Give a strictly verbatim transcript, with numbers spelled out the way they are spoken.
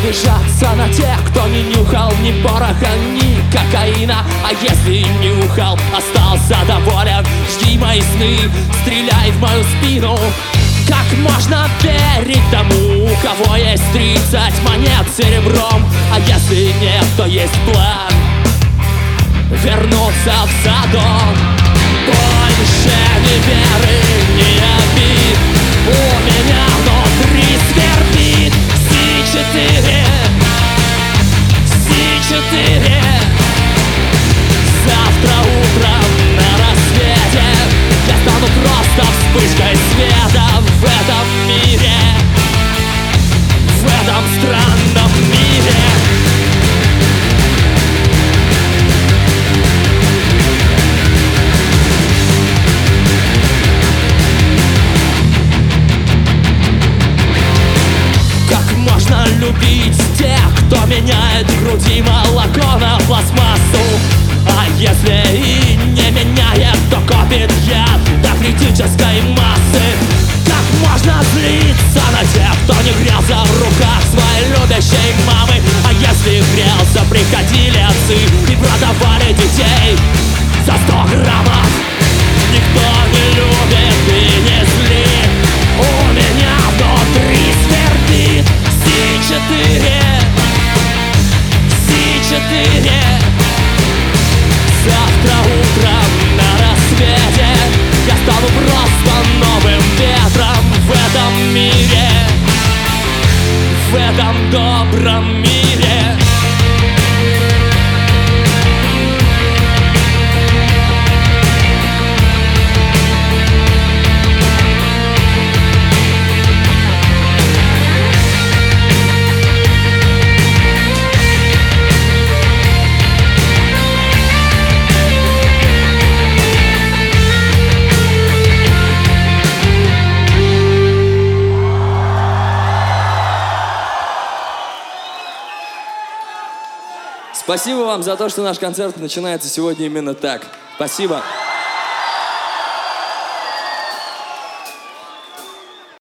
Обижаться на тех, кто не нюхал ни пороха, ни кокаина. А если нюхал, остался доволен, жги мои сны, стреляй в мою спину. Как можно верить тому, у кого есть тридцать монет серебром? А если нет, то есть план вернуться в садок. Больше ни веры, ни обид, у меня внутри свербит. Си четыре, Си четыре. Завтра утром на рассвете я стану просто вспышкой света в этом мире, в этом странном мире. Как можно любить тех, кто меняет в груди молоко на пластмассу? А если и не меняет, то копит яд до критической массы. Как можно злиться на тех, кто не грелся в руках своей любящей мамы? А если грелся, приходили отцы и продавали детей за сто граммов. Никто не любит и не злит, у меня внутри свербит. Си четыре, Си четыре. Завтра утром на рассвете я стану просто новым ветром в этом мире, в этом добром мире. Спасибо вам за то, что наш концерт начинается сегодня именно так. Спасибо.